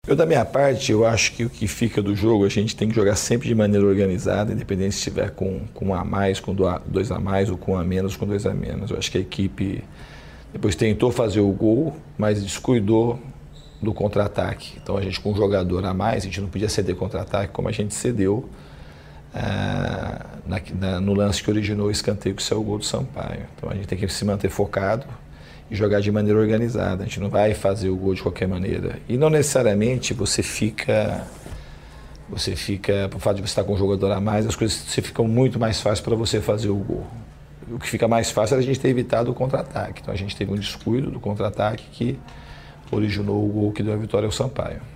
Eu, da minha parte, eu acho que o que fica do jogo, a gente tem que jogar sempre de maneira organizada, independente se estiver com um a mais, com dois a mais, ou com um a menos, com dois a menos. Eu acho que a equipe depois tentou fazer o gol, mas descuidou do contra-ataque. Então a gente com um jogador a mais, a gente não podia ceder contra-ataque como a gente cedeu no lance que originou o escanteio que saiu o gol do Sampaio. Então a gente tem que se manter focado e jogar de maneira organizada. A gente não vai fazer o gol de qualquer maneira. E não necessariamente você fica, por fato de você estar com um jogador a mais, as coisas ficam muito mais fáceis para você fazer o gol. O que fica mais fácil é a gente ter evitado o contra-ataque. Então a gente teve um descuido do contra-ataque que originou o gol que deu a vitória ao Sampaio.